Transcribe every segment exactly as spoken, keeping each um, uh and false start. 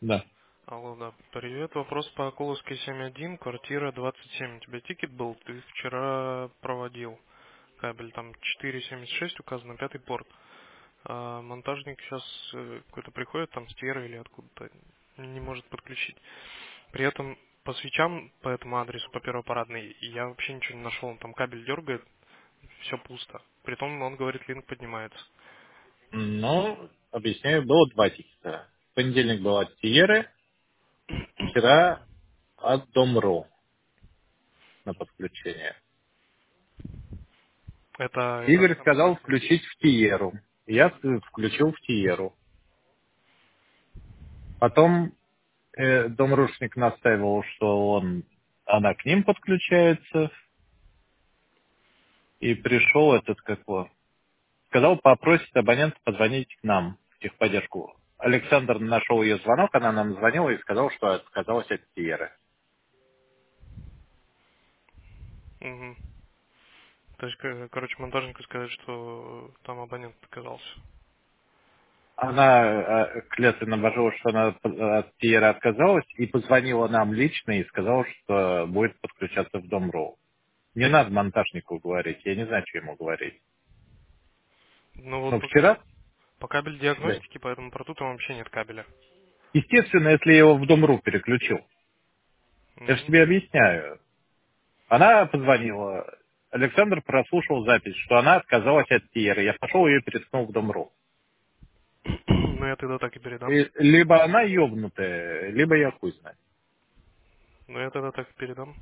Да. Алло, да. Привет. Вопрос по Окуловской семь один, квартира двадцать семь. У тебя тикет был? Ты вчера проводил кабель. Там четыре семьдесят шесть указано, пятый порт. А монтажник сейчас какой-то приходит, там с Тверы или откуда-то, не может подключить. При этом по свечам по этому адресу, по первопарадной, я вообще ничего не нашел. Он там кабель дергает, все пусто. Притом он говорит, линк поднимается. Ну, объясняю, было два тикета. В понедельник был от Тиеры, вчера от Домру на подключение. Это, это Игорь в сказал смысле? включить в Тиеру. Я с- включил в Тиеру. Потом э, Домрушник настаивал, что он, она к ним подключается, и пришел этот, как его, сказал, попросит абонента позвонить к нам в техподдержку. Александр нашел ее звонок, она нам звонила и сказала, что отказалась от Тиеры. Угу. То есть, к- короче, монтажнику сказать, что там абонент отказался. Она э, клятвенно обожила, что она от Тиеры отказалась и позвонила нам лично и сказала, что будет подключаться в Дом.ру. Не надо монтажнику говорить, я не знаю, что ему говорить. Ну вот Но по, вчера, по кабель да. диагностики по этому порту там вообще нет кабеля. Естественно, если я его в Дом.ру переключил. Я же Мгм. тебе объясняю. Она позвонила, Александр прослушал запись, что она отказалась от Тиеры. Я пошел ее переткнул в Дом.ру. Ну я тогда так и передам. И либо она ебнутая, либо я хуй знаю. Ну я тогда так и передам.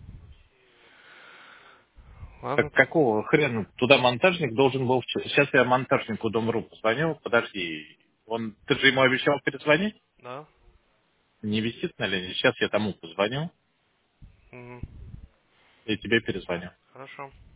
Ладно Так тогда. какого хрена туда монтажник должен был... вч- Сейчас я монтажнику Дом.ру позвоню, подожди. Он, ты же ему обещал перезвонить? Да? Не висит на линии. Сейчас я тому позвоню Мгм. и тебе перезвоню. Хорошо.